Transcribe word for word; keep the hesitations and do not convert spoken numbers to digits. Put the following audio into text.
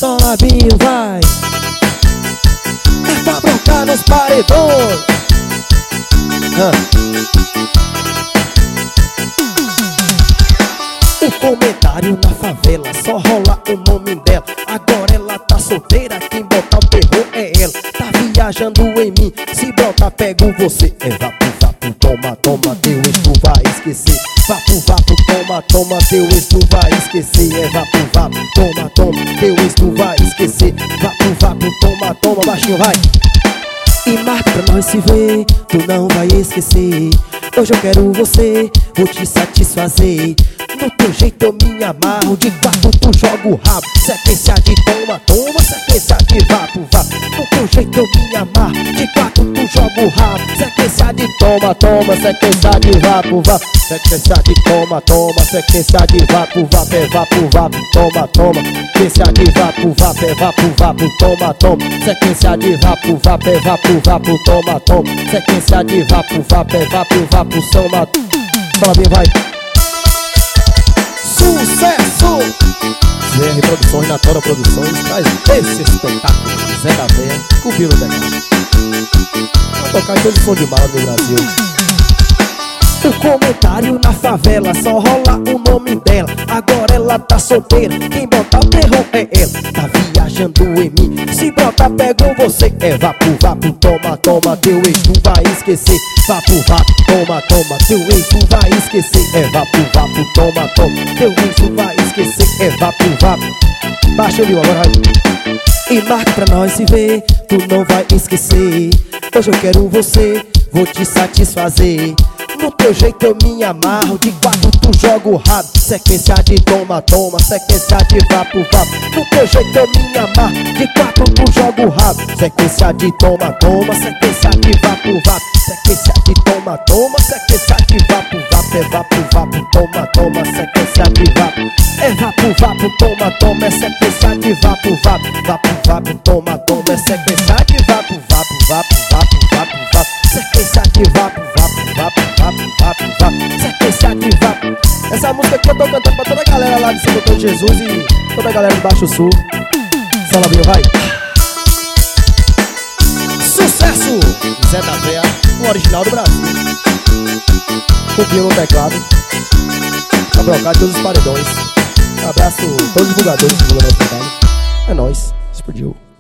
Só labinho, vai. É pra broncar nos paredões. ah. O comentário na favela só rola o nome dela. Agora ela tá solteira, quem botar o terror é ela. Tá viajando em mim, se brotar pego você. É vapo, vapo, toma, toma, teu ex tu vai esquecer. Vapo, vapo, toma, toma, teu ex tu vai esquecer. É vapo, vapo, toma, toma, teu ex tu vai esquecer. Vapo, vapo, toma, toma, baixinho, vai. E marca pra nós se ver, tu não vai esquecer. Hoje eu quero você, vou te satisfazer. No teu jeito eu me amarro, de quatro tu joga o rabo. Sequência de toma, toma, sequência de vapo, vapo. No teu jeito eu me amarro, de quatro tu joga o rabo. Sequência de toma, toma, sequência de vapo, vapo. Sequência de toma, toma, sequência de vapo, vapo. É vapo, vapo, toma, toma. Sequência de vapo, vapo, é vapo, vapo, toma, toma. Sequência de vapo, vapo, é vapo, vapo, toma, toma. Sequência de vapo, vapo, é vapo, vapo, soma. Fala bem, vai. Sucesso! Z R Produções, Natora Produções traz esse espetáculo. Zé da Véia, cobriu o decado. Vai tocar todo som de bala no Brasil. O comentário na favela só rola o nome dela. Agora ela tá solteira, quem botar o terror é ela. Tá viajando em mim, se brotar pego você. É vapo, vapo, toma, toma, teu ex tu vai esquecer. Vapo, vapo, toma, toma, teu ex tu vai esquecer. É vapo, vapo, toma, toma, teu ex tu vai esquecer. É vapo, vapo. Baixa o livro agora, vai. E marca pra nós se ver, tu não vai esquecer. Hoje eu quero você, vou te satisfazer. No teu jeito eu me amarro, de quatro tu joga o rabo. Sequência de toma, toma, sequência de vapo, vapo. No teu jeito eu me amarro, de quatro tu joga o rabo. Sequência de toma, toma, sequência de vapo, vapo. Sequência de toma, toma, sequência de vapo, vapo. É vapo, vapo, toma, toma, sequência de vapo. É vapo, vapo, toma, toma, é sequência de vapo, vapo. Vapo, vapo, toma, toma, é sequência de vapo, vapo, vapo, vapo, vapo, vapo. Sequência de vapo, vapo, vapo, vapo, vapo, vapo. Sequência de vapo. Essa música aqui eu tô cantando pra toda a galera lá de São Doutor de Jesus e toda a galera do Baixo Sul. Salabinho, vai. Sucesso! Zé da Véia, o original do Brasil. Copiou no teclado. Tá brocado todos os paredões. Um abraço a todos os divulgadores que divulgam nosso trabalho. É nóis, explodiu.